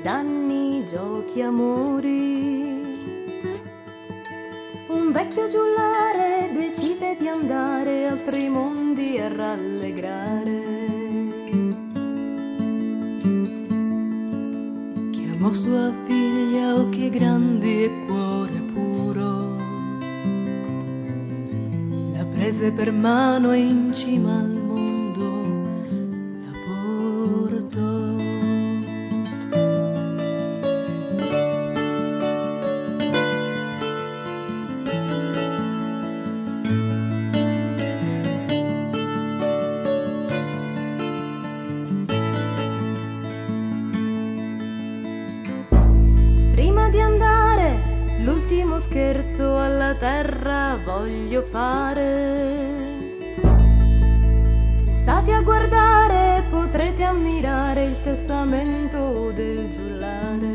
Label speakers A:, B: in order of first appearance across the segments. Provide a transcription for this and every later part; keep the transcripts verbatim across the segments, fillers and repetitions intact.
A: danni, giochi, amori. Un vecchio giullare decise di andare altri mondi a rallegrare.
B: Chiamò sua figlia, occhi grandi e cuore puro, la prese per mano e in cima al mondo la portò.
A: Prima di andare, l'ultimo scherzo alla terra voglio fare. State a guardare, potrete ammirare il testamento del giullare.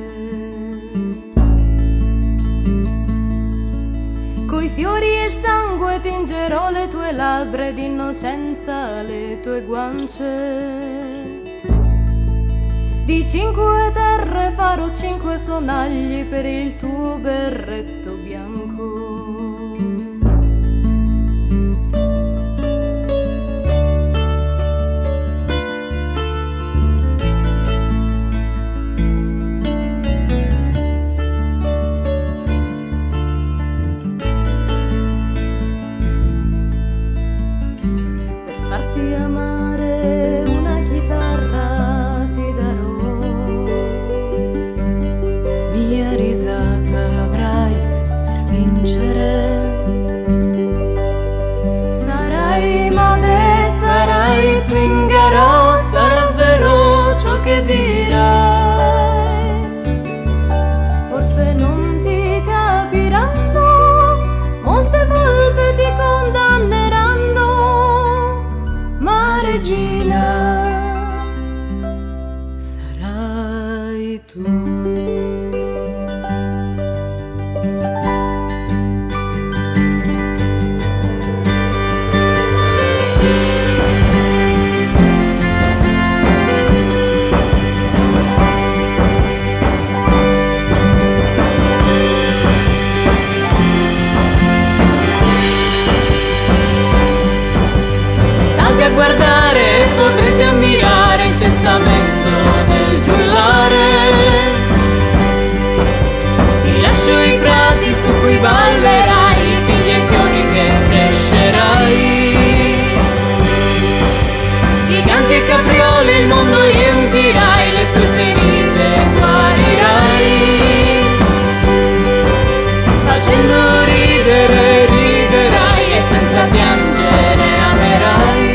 A: Coi fiori e il sangue tingerò le tue labbra ed innocenza le tue guance. Di cinque terre farò cinque sonagli per il tuo berretto bianco. Per farti amare una chitarra ti darò.
B: Mia risata avrai per vincere.
A: Sarai madre, sarai
B: zingaro, sarà vero ciò che dirai.
A: Forse non ti capiranno, molte volte ti condanneranno, ma regina
B: sarai tu. A guardare potrete ammirare il testamento del giullare. Ti lascio i prati su cui ballerai, i figli e fiori che crescerai. Di canti e capriole il mondo riempirai, le sue ferite guarirai. Facendo ridere riderai e senza piangere amerai.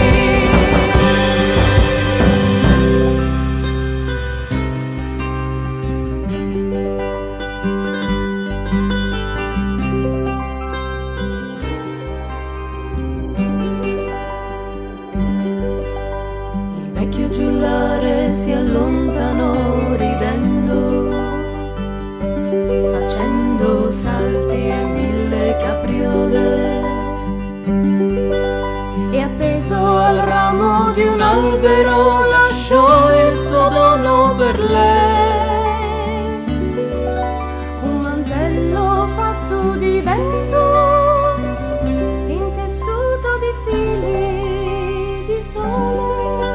B: Il vecchio giullare si allontanò ridendo, facendo salti e mille capriole, e appeso al ramo di un albero lasciò il suo dono per lei.
A: un mantello fatto di vento, intessuto di fili di sole.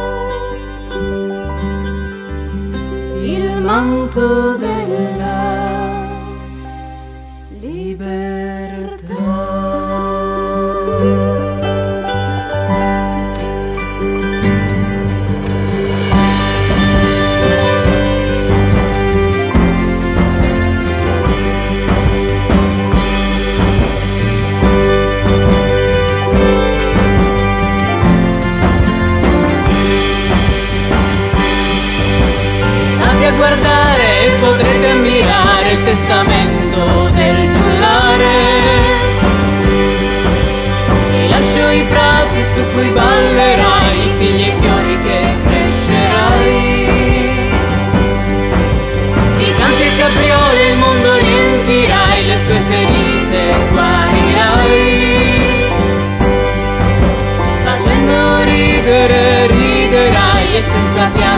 B: Il manto della libertà. A guardare e potrete ammirare il testamento del giullare. Ti lascio i prati su cui ballerai, i figli e fiori che crescerai. Di canti e capriole il mondo riempirai, le sue ferite guarirai. Facendo ridere riderai e senza piangere